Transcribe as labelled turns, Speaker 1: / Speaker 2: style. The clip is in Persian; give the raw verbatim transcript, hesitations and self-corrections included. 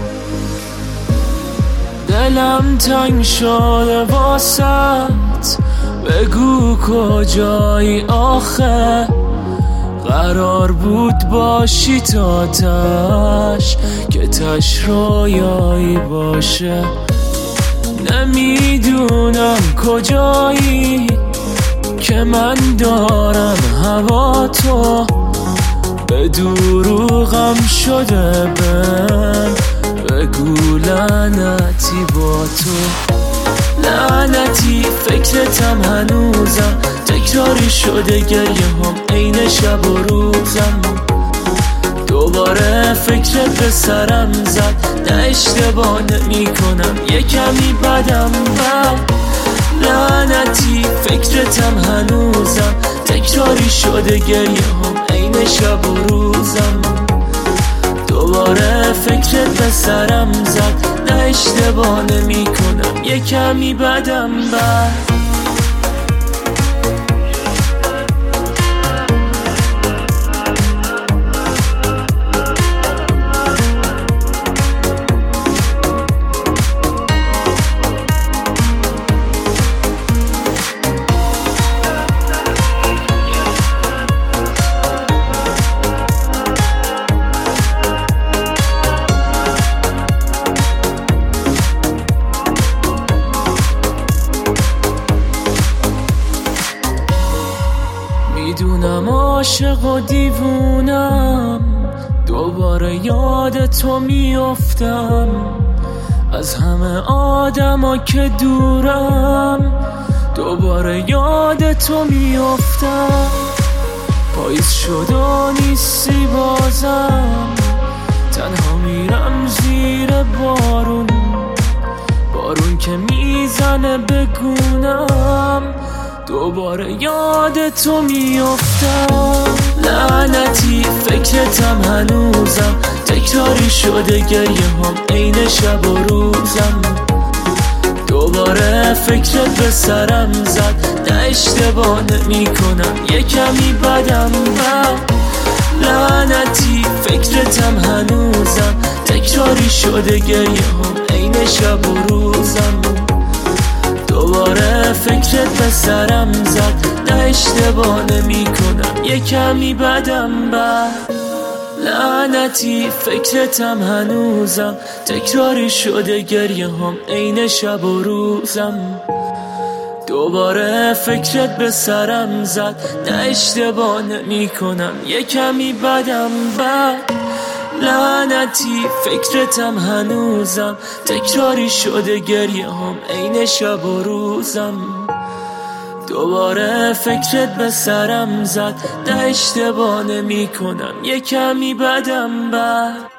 Speaker 1: دلم تنگ شده واسط، بگو کجایی آخه؟ قرار بود باشی تا تش، که تش رویایی باشه. نمیدونم کجایی که من دارم هوا تو، به دروغم شده بهم، بگو لعنتی با تو. لعنتی فکرتم هنوزم، تکراری شده گریه هم عین شب و روزم. دوباره فکرت به سرم زد، نه اشتباه نمی کنم، یه کمی بدم بد. لعنتی فکرتم هنوزم، تکراری شده گریه هم عین شب و روزم. دوباره فکرت به سرم زد، نه اشتباه نمی کنم، یه کمی بدم بد. میدونم عاشق و دیوونم، دوباره یاد تو میافتم. از همه آدما که دورم، دوباره یاد تو میافتم. پاییز شد و نیستی بازم، تنها میرم زیر بارون. بارون که میزنه بگونم، دوباره یاد تو میافتم. لعنتی فکرتم هنوزم، تکراری شده گریه هم عین شب و روزم. دوباره فکرت به سرم زد، نه اشتباه نمی کنم، یه کمی بدم بد. لعنتی فکرتم هنوزم، تکراری شده گریه هم عین شب و روزم. دوباره فکرت به سرم زد، نه اشتباه نمی کنم، یه کمی بدم بد. لعنتی فکرتم هنوزم، تکراری شده گریه هم عین شب و روزم. دوباره فکرت به سرم زد، نه اشتباه نمی کنم، یه کمی بدم بد. لعنتی فکرتم هنوزم، تکراری شده گریه هم عین شب و روزم. دوباره فکرت به سرم زد، نه اشتباه نمی کنم، یه کمی بدم بد.